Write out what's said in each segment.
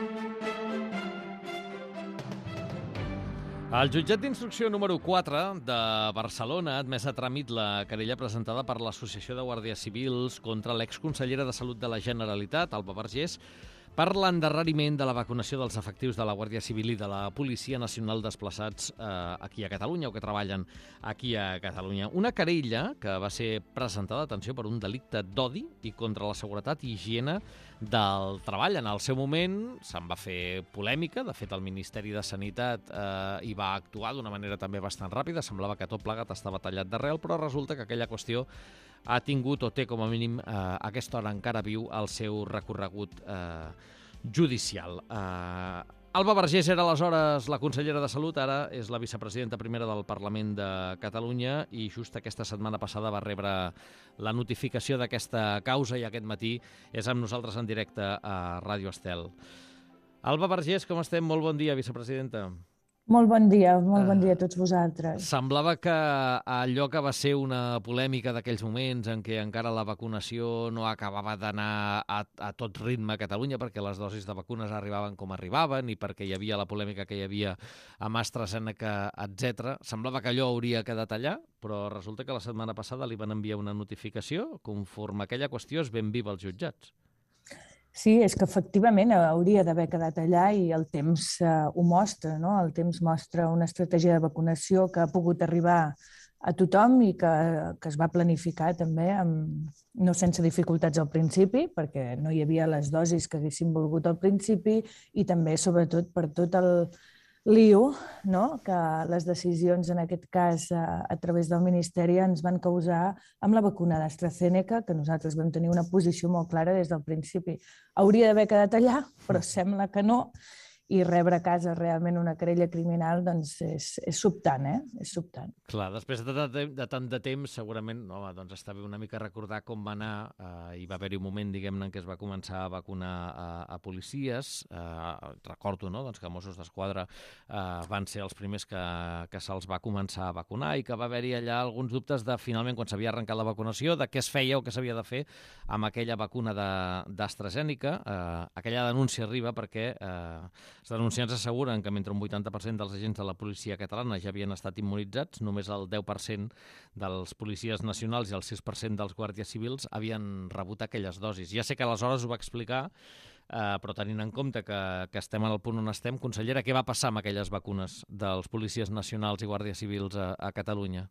El jutjat d'instrucció número 4 de Barcelona ha admès a tràmit la querella presentada per l'Associació de Guàrdies Civils contra l'exconsellera de Salut de la Generalitat, Alba Vergés, per l'endarreriment de la vacunació dels efectius de la Guàrdia Civil i de la Policia Nacional desplaçats aquí a Catalunya o que treballen aquí a Catalunya. Una querella que va ser presentada, atenció, per un delicte d'odi i contra la seguretat i higiene del treball. En el seu moment se'n va fer polèmica. De fet, el Ministeri de Sanitat hi va actuar d'una manera també bastant ràpida. Semblava que tot plegat estava tallat d'arrel, però resulta que aquella qüestió ha tingut o té com a mínim a aquesta hora encara viu el seu recorregut judicial. Alba Vergés era aleshores la consellera de Salut, ara és la vicepresidenta primera del Parlament de Catalunya i just aquesta setmana passada va rebre la notificació d'aquesta causa i aquest matí és amb nosaltres en directe a Ràdio Estel. Alba Vergés, com estem? Molt bon dia, vicepresidenta. Molt bon dia a tots vosaltres. Semblava que allò que va ser una polèmica d'aquells moments en què encara la vacunació no acabava d'anar a tot ritme a Catalunya perquè les dosis de vacunes arribaven com arribaven i perquè hi havia la polèmica que hi havia amb AstraZeneca, etc. Semblava que allò hauria quedat allà, però resulta que la setmana passada li van enviar una notificació conforme aquella qüestió és ben viva als jutjats. Sí, és que efectivament hauria d'haver quedat allà i el temps ho mostra, no? El temps mostra una estratègia de vacunació que ha pogut arribar a tothom i que es va planificar també, no sense dificultats al principi, perquè no hi havia les dosis que haguessin volgut al principi i també, sobretot, per tot el lío, no? Que les decisions, en aquest cas, a través del Ministeri, ens van causar amb la vacuna d'AstraZeneca, que nosaltres vam tenir una posició molt clara des del principi. Hauria d'haver quedat allà, però sembla que no, i rebre a casa realment una querella criminal doncs és sobtant, És sobtant. Clar, després de tant de temps, segurament, home, doncs està bé una mica recordar com va anar. Hi va haver-hi un moment, diguem-ne, en què es va començar a vacunar a policies. Recordo, no?, doncs que Mossos d'Esquadra van ser els primers que se'ls va començar a vacunar i que va haver-hi allà alguns dubtes de, finalment, quan s'havia arrencat la vacunació, de què es feia o què s'havia de fer amb aquella vacuna d'AstraZeneca. Aquella denúncia arriba perquè els denunciants asseguren que mentre un 80% dels agents de la policia catalana ja havien estat immunitzats, només el 10% dels policies nacionals i el 6% dels guàrdies civils havien rebut aquelles dosis. Ja sé que aleshores ho va explicar, però tenint en compte que estem en el punt on estem, consellera, què va passar amb aquelles vacunes dels policies nacionals i guàrdies civils a Catalunya?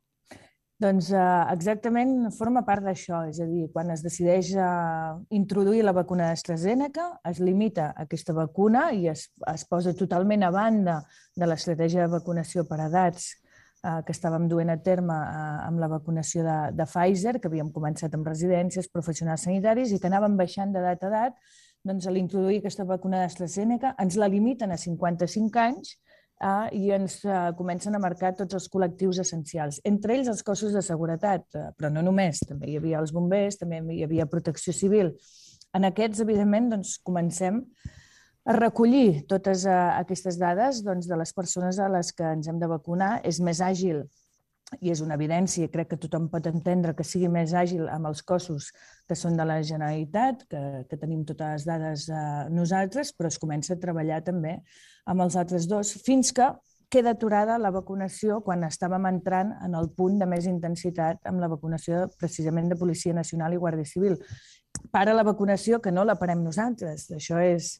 Doncs exactament forma part d'això, és a dir, quan es decideix introduir la vacuna d'AstraZeneca, es limita aquesta vacuna i es posa totalment a banda de l'estratègia de vacunació per edats que estàvem duent a terme amb la vacunació de Pfizer, que havíem començat amb residències, professionals sanitaris i que anàvem baixant d'edat a edat. Doncs a l'introduir aquesta vacuna d'AstraZeneca ens la limiten a 55 anys i ens comencen a marcar tots els col·lectius essencials, entre ells els cossos de seguretat, però no només, també hi havia els bombers, també hi havia protecció civil. En aquests, evidentment, doncs, comencem a recollir totes aquestes dades de les persones a les que ens hem de vacunar. És més àgil i és una evidència, crec que tothom pot entendre que sigui més àgil amb els cossos que són de la Generalitat, que tenim totes les dades nosaltres, però es comença a treballar també amb els altres dos, fins que queda aturada la vacunació quan estàvem entrant en el punt de més intensitat amb la vacunació precisament de Policia Nacional i Guàrdia Civil. Para la vacunació, que no la parem nosaltres, això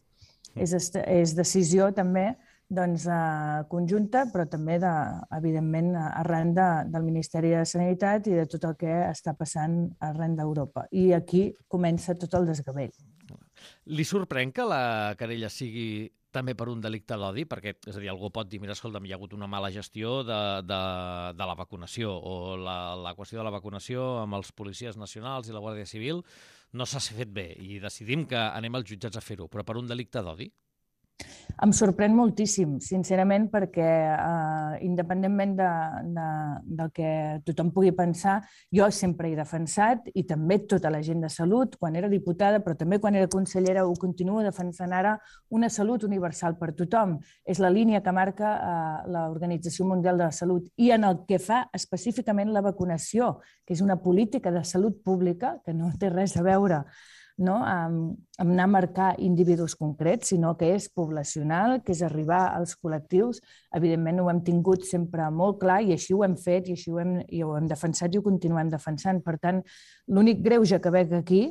és decisió també conjunta, però també, evidentment, arran del Ministeri de Sanitat i de tot el que està passant arran d'Europa. I aquí comença tot el desgavell. Li sorprèn que la querella sigui també per un delicte d'odi? Perquè, és a dir, algú pot dir, mira, escolta'm, hi ha hagut una mala gestió de la vacunació o la qüestió de la vacunació amb els policies nacionals i la Guàrdia Civil no s'ha fet bé i decidim que anem als jutjats a fer-ho, però per un delicte d'odi? Em sorprèn moltíssim, sincerament, perquè independentment del que tothom pugui pensar, jo sempre he defensat, i també tota la gent de salut, quan era diputada, però també quan era consellera, ho continuo defensant ara, una salut universal per tothom. És la línia que marca l'Organització Mundial de la Salut. I en el que fa específicament la vacunació, que és una política de salut pública, que no té res a veure no? Amb anar a marcar individus concrets, sinó que és poblacional, que és arribar als col·lectius. Evidentment ho hem tingut sempre molt clar i així ho hem fet i així ho hem defensat i ho continuem defensant. Per tant, l'únic greuge que veig aquí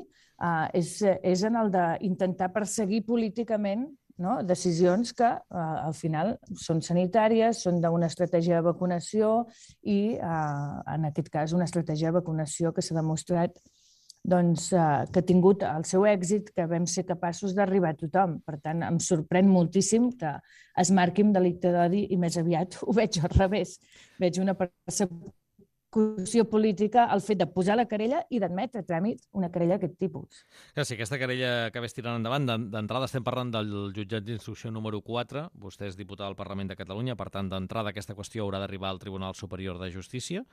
és en el d'intentar perseguir políticament, no? Decisions que al final són sanitàries, són d'una estratègia de vacunació i en aquest cas una estratègia de vacunació que s'ha demostrat que ha tingut el seu èxit, que vam ser capaços d'arribar a tothom. Per tant, em sorprèn moltíssim que es marqui un delicte d'odi i més aviat ho veig al revés. Veig una persecució política al fet de posar la querella i d'admetre a tràmit una querella d'aquest tipus. Clar, si aquesta querella acabés tirant endavant, d'entrada estem parlant del jutjat d'instrucció número 4, vostè és diputat al Parlament de Catalunya, per tant, d'entrada aquesta qüestió haurà d'arribar al Tribunal Superior de Justícia,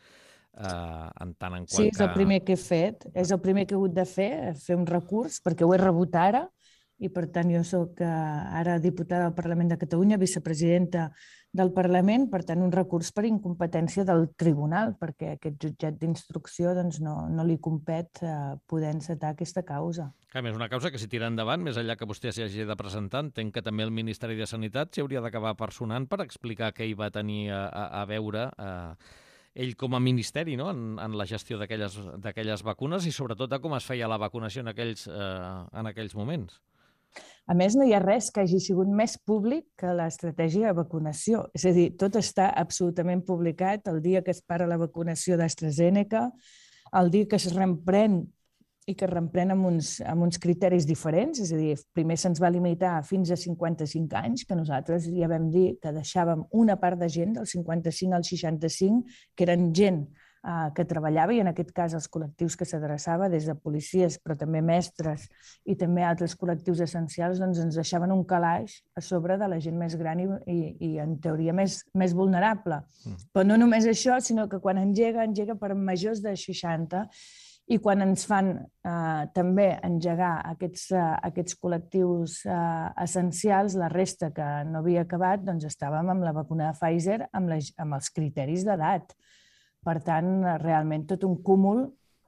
en tant en quant sí, és el primer que he fet, és el primer que he hagut de fer un recurs, perquè ho he rebut ara, i per tant jo soc ara diputada del Parlament de Catalunya, vicepresidenta del Parlament, per tant un recurs per incompetència del tribunal, perquè aquest jutjat d'instrucció no li compet poder encetar aquesta causa. A més, una causa que si tira endavant, més enllà que vostè s'hi hagi de presentar, entenc que també el Ministeri de Sanitat s'hi hauria d'acabar personant per explicar què hi va tenir a veure ell com a ministeri, no? en la gestió d'aquelles vacunes i sobretot de com es feia la vacunació en aquells moments. A més, no hi ha res que hagi sigut més públic que l'estratègia de vacunació. És a dir, tot està absolutament publicat el dia que es para la vacunació d'AstraZeneca, el dia que es reemprèn i que es reemprèn amb uns criteris diferents, és a dir, primer se'ns va limitar fins a 55 anys, que nosaltres ja vam dir que deixàvem una part de gent del 55 al 65, que eren gent que treballava, i en aquest cas els col·lectius que s'adreçava, des de policies, però també mestres i també altres col·lectius essencials, doncs ens deixaven un calaix a sobre de la gent més gran i en teoria més vulnerable. Però no només això, sinó que quan engega per majors de 60, i quan ens fan també engegar aquests col·lectius essencials, la resta que no havia acabat, doncs estàvem amb la vacuna de Pfizer amb els criteris d'edat. Per tant, realment tot un cúmul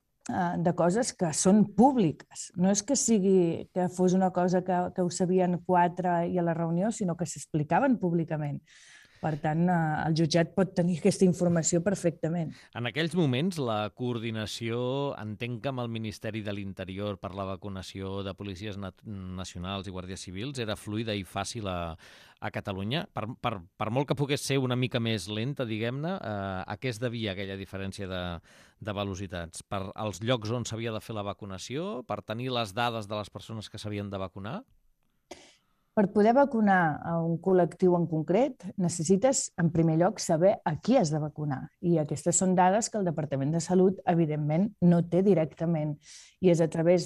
de coses que són públiques. No és que fos una cosa que ho sabien 4 i a la reunió, sinó que s'explicaven públicament. Per tant, el jutjat pot tenir aquesta informació perfectament. En aquells moments, la coordinació, entenc que amb el Ministeri de l'Interior per la vacunació de policies nacionals i guàrdies civils era fluida i fàcil a Catalunya. Per molt que pogués ser una mica més lenta, diguem-ne, a què es devia aquella diferència de velocitats? Per als llocs on s'havia de fer la vacunació? Per tenir les dades de les persones que s'havien de vacunar? Per poder vacunar a un col·lectiu en concret, necessites, en primer lloc, saber a qui has de vacunar. I aquestes són dades que el Departament de Salut, evidentment, no té directament. I és a través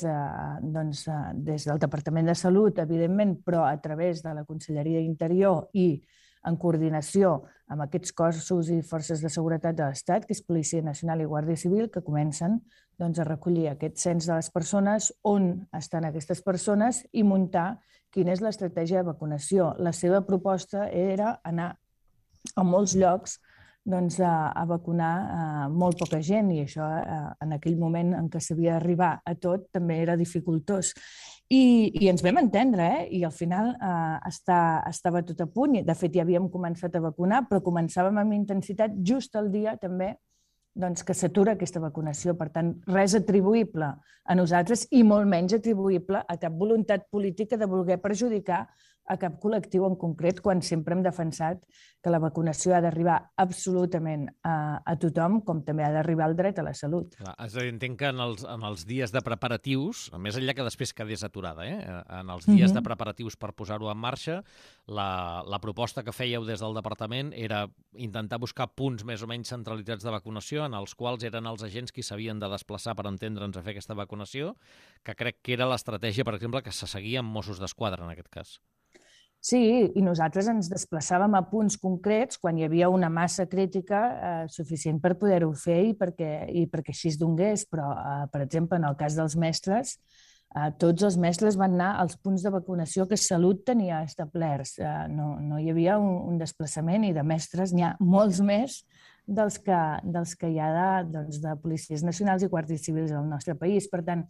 des del Departament de Salut, evidentment, però a través de la Conselleria d'Interior i en coordinació amb aquests cossos i forces de seguretat de l'Estat, que és Policia Nacional i Guàrdia Civil, que comencen a recollir aquest cens de les persones, on estan aquestes persones i muntar quina és l'estratègia de vacunació. La seva proposta era anar a molts llocs a vacunar molt poca gent, i això en aquell moment en què s'havia d'arribar a tot també era dificultós. I ens vam entendre, i al final estava tot a punt. De fet, ja havíem començat a vacunar, però començàvem amb intensitat just el dia també que s'atura aquesta vacunació. Per tant, res atribuïble a nosaltres i molt menys atribuïble a cap voluntat política de voler perjudicar a cap col·lectiu en concret, quan sempre hem defensat que la vacunació ha d'arribar absolutament a tothom, com també ha d'arribar el dret a la salut. És a dir, entenc que en els dies de preparatius, més enllà que després quedés aturada, en els dies de preparatius per posar-ho en marxa, la proposta que fèieu des del departament era intentar buscar punts més o menys centralitzats de vacunació, en els quals eren els agents qui s'havien de desplaçar per entendre'ns a fer aquesta vacunació, que crec que era l'estratègia, per exemple, que se seguia amb Mossos d'Esquadra en aquest cas. Sí, i nosaltres ens desplaçàvem a punts concrets quan hi havia una massa crítica suficient per poder-ho fer i perquè així es donés, però, per exemple, en el cas dels mestres, tots els mestres van anar als punts de vacunació que Salut tenia establerts. No hi havia un desplaçament, i de mestres n'hi ha molts més dels que hi ha de policies nacionals i guàrdies civils al nostre país. Per tant,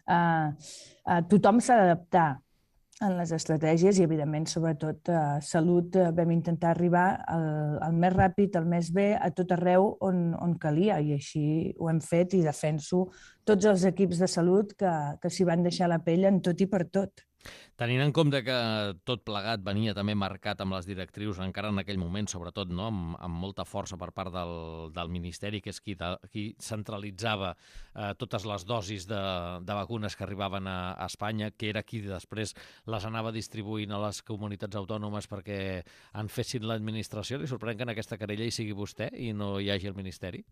Tothom s'ha d'adaptar en les estratègies i, evidentment, sobretot Salut, vam intentar arribar el més ràpid, el més bé, a tot arreu on calia, i així ho hem fet, i defenso tots els equips de Salut que s'hi van deixar la pell en tot i per tot. Tenint en compte que tot plegat venia també marcat amb les directrius, encara en aquell moment, sobretot, no? Amb molta força per part del Ministeri, que és qui centralitzava totes les dosis de vacunes que arribaven a Espanya, que era qui després les anava distribuint a les comunitats autònomes perquè en fessin l'administració. Li sorprèn que en aquesta querella hi sigui vostè i no hi hagi el Ministeri?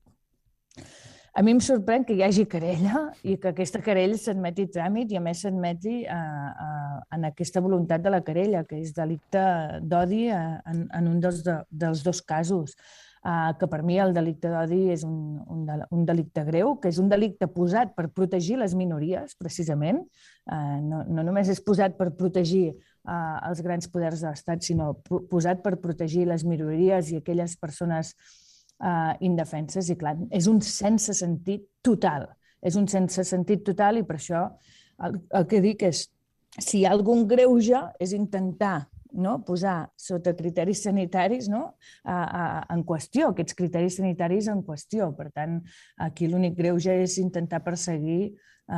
A mi em sorprèn que hi hagi querella i que aquesta querella s'admeti tràmit i, a més, s'admeti en aquesta voluntat de la querella, que és delicte d'odi en un dels dos casos. Que per mi el delicte d'odi és un delicte greu, que és un delicte posat per protegir les minories, precisament. No només és posat per protegir els grans poders de l'Estat, sinó posat per protegir les minories i aquelles persones indefenses, i clar, és un sense sentit total. És un sense sentit total, i per això el que dic és, si hi ha algun greuge, és intentar posar sota criteris sanitaris en qüestió, aquests criteris sanitaris en qüestió. Per tant, aquí l'únic greuge és intentar perseguir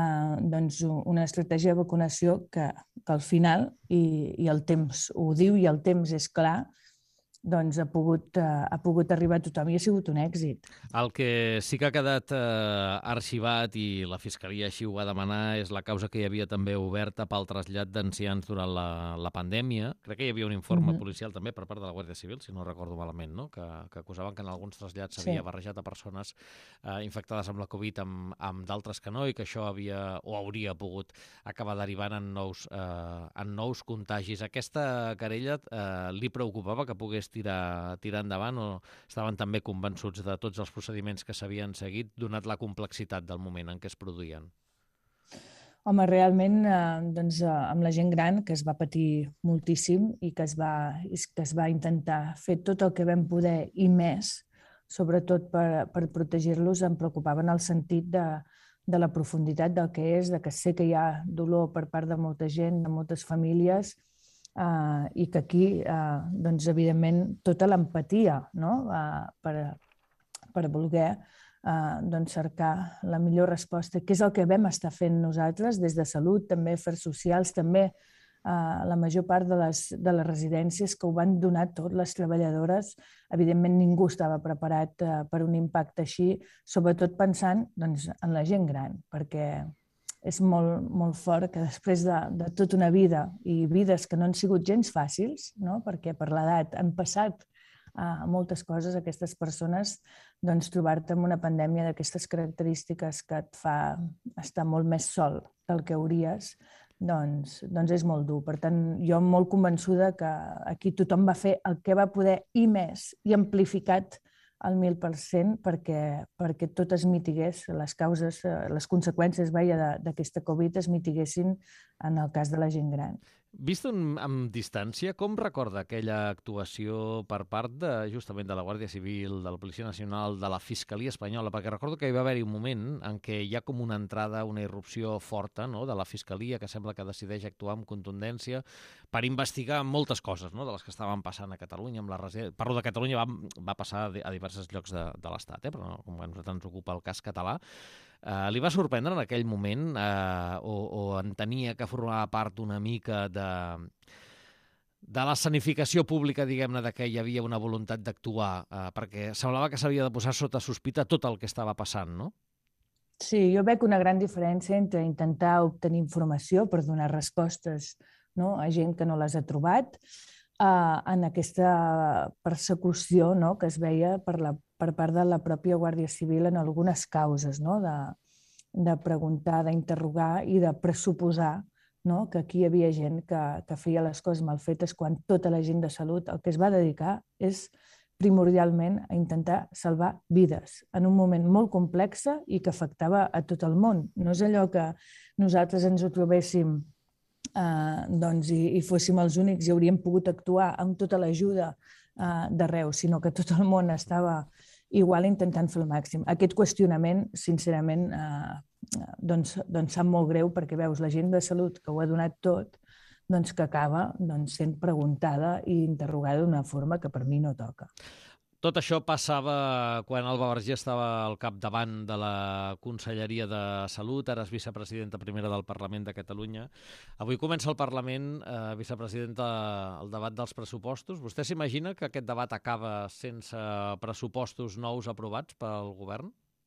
una estratègia de vacunació que al final, i el temps ho diu i el temps és clar, doncs ha pogut arribar a tothom i ha sigut un èxit. El que sí que ha quedat arxivat, i la Fiscalia així ho va demanar, és la causa que hi havia també oberta pel trasllat d'ancians durant la pandèmia. Crec que hi havia un informe policial també per part de la Guàrdia Civil, si no recordo malament, no? Que acusaven que en alguns trasllats s'havia barrejat a persones infectades amb la Covid amb d'altres que no, i que això hauria pogut acabar derivant en nous contagis. Aquesta querella li preocupava que pogués tirar endavant, o estaven també convençuts de tots els procediments que s'havien seguit, donat la complexitat del moment en què es produïen? Home, realment, amb la gent gran, que es va patir moltíssim i que es va intentar fer tot el que vam poder i més, sobretot per protegir-los, em preocupava en el sentit de la profunditat del que és, de que sé que hi ha dolor per part de molta gent, de moltes famílies, i que aquí, evidentment, tota l'empatia per voler cercar la millor resposta, que és el que vam estar fent nosaltres des de Salut, també Afers Socials, també la major part de les residències que ho van donar tot, les treballadores. Evidentment, ningú estava preparat per un impacte així, sobretot pensant en la gent gran, perquè és molt, molt fort que després de tota una vida, i vides que no han sigut gens fàcils, perquè per l'edat han passat moltes coses, aquestes persones, trobar-te amb una pandèmia d'aquestes característiques que et fa estar molt més sol del que hauries, doncs és molt dur. Per tant, jo molt convençuda que aquí tothom va fer el que va poder i més, i amplificat al 1000%, perquè tot es mitigués, les causes, les conseqüències d'aquesta Covid es mitiguessin en el cas de la gent gran. Vist amb distància, com recorda aquella actuació per part justament de la Guàrdia Civil, de la Policia Nacional, de la Fiscalia Espanyola? Perquè recordo que hi va haver-hi un moment en què hi ha com una entrada, una irrupció forta de la Fiscalia, que sembla que decideix actuar amb contundència per investigar moltes coses, de les que estaven passant a Catalunya. Parlo de Catalunya, va passar a diversos llocs de l'Estat, però com que a nosaltres ens ocupa el cas català. Li va sorprendre en aquell moment o entenia que formava part una mica de l'escenificació pública, diguem-ne, de que hi havia una voluntat d'actuar, perquè semblava que s'havia de posar sota sospita tot el que estava passant, no? Sí, jo veig una gran diferència entre intentar obtenir informació per donar respostes a gent que no les ha trobat, en aquesta persecució que es veia per part de la pròpia Guàrdia Civil en algunes causes, de preguntar, d'interrogar i de pressuposar que aquí hi havia gent que feia les coses mal fetes, quan tota la gent de Salut el que es va dedicar és primordialment a intentar salvar vides en un moment molt complex i que afectava a tot el món. No és allò que nosaltres ens ho trobéssim i fóssim els únics i hauríem pogut actuar amb tota l'ajuda d'arreu, sinó que tot el món estava igual intentant fer el màxim. Aquest qüestionament, sincerament, doncs sap molt greu perquè veus la gent de salut que ho ha donat tot, doncs que acaba sent preguntada i interrogada d'una forma que per mi no toca. Tot això passava quan Alba Vergés estava al capdavant de la Conselleria de Salut, ara és vicepresidenta primera del Parlament de Catalunya. Avui comença el Parlament, vicepresidenta, el debat dels pressupostos. Vostè s'imagina que aquest debat acaba sense pressupostos nous aprovats pel govern?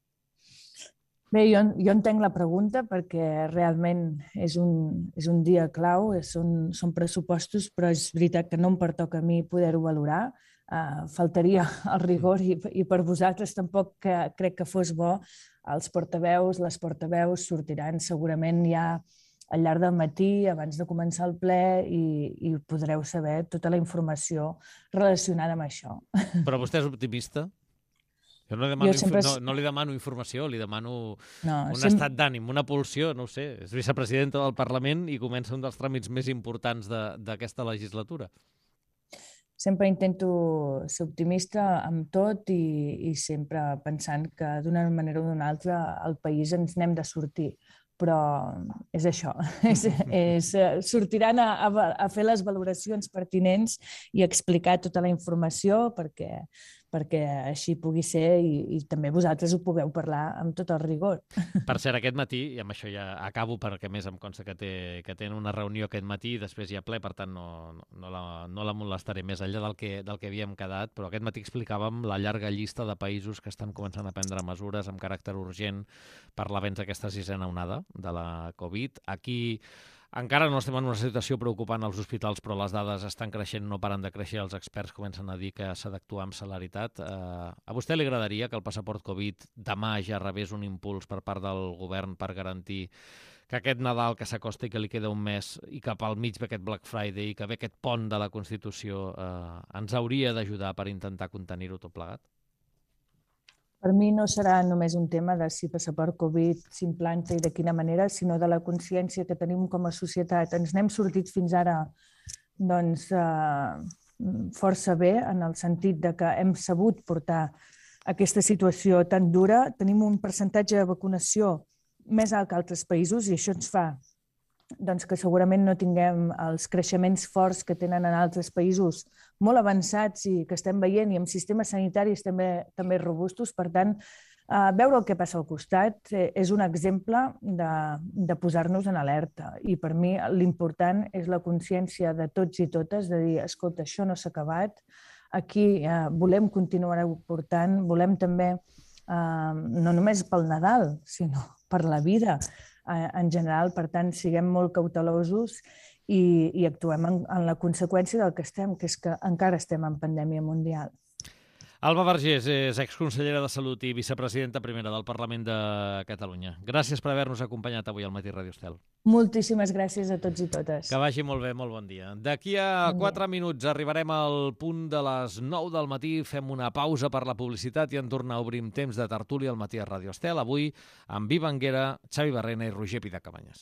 Bé, jo entenc la pregunta perquè realment és un dia clau, són pressupostos, però és veritat que no em pertoca a mi poder-ho valorar. Faltaria el rigor i per vosaltres tampoc crec que fos bo. Els portaveus, les portaveus sortiran segurament ja al llarg del matí, abans de començar el ple, i podreu saber tota la informació relacionada amb això. Però vostè és optimista? Jo no li demano informació, li demano un estat d'ànim, una pulsió, no ho sé. És vicepresidenta del Parlament i comença un dels tràmits més importants d'aquesta legislatura. Sempre intento ser optimista amb tot i sempre pensant que d'una manera o d'una altra al país ens n'hem de sortir. Però és això, sortiran a fer les valoracions pertinents i explicar tota la informació perquè així pugui ser i també vosaltres ho pugueu parlar amb tot el rigor. Per cert, aquest matí, i amb això ja acabo perquè més em consta que tenen una reunió aquest matí i després hi ha ple, per tant no la molestaré més enllà del que havíem quedat, però aquest matí explicàvem la llarga llista de països que estan començant a prendre mesures amb caràcter urgent per l'avenç d'aquesta sisena onada de la Covid. Aquí encara no estem en una situació preocupant als hospitals, però les dades estan creixent, no paren de créixer. Els experts comencen a dir que s'ha d'actuar amb celeritat. A vostè li agradaria que el passaport Covid demà ja rebés un impuls per part del govern per garantir que aquest Nadal que s'acosta i que li queda un mes i cap al mig ve aquest Black Friday i que ve aquest pont de la Constitució ens hauria d'ajudar per intentar contenir-ho tot plegat? Per mi no serà només un tema de si passaport Covid s'implanta i de quina manera, sinó de la consciència que tenim com a societat. Ens n'hem sortit fins ara força bé, en el sentit de que hem sabut portar aquesta situació tan dura. Tenim un percentatge de vacunació més alt que altres països i això ens fa que segurament no tinguem els creixements forts que tenen en altres països molt avançats i que estem veient i amb sistemes sanitaris també robustos. Per tant, veure el que passa al costat és un exemple de posar-nos en alerta. I per mi l'important és la consciència de tots i totes de dir, escolta, això no s'ha acabat, aquí volem continuar portant, volem també, no només pel Nadal, sinó per la vida en general. Per tant, siguem molt cautelosos i actuem en la conseqüència del que estem, que és que encara estem en pandèmia mundial. Alba Vergés és exconsellera de Salut i vicepresidenta primera del Parlament de Catalunya. Gràcies per haver-nos acompanyat avui al Matí Ràdio Estel. Moltíssimes gràcies a tots i totes. Que vagi molt bé, molt bon dia. D'aquí a 4 minuts arribarem al punt de les 9 del matí, fem una pausa per la publicitat i en tornar obrim temps de tertúlia al Matí a Ràdio Estel. Avui amb Viva Anguera, Xavi Barrena i Roger Pidacabanyes.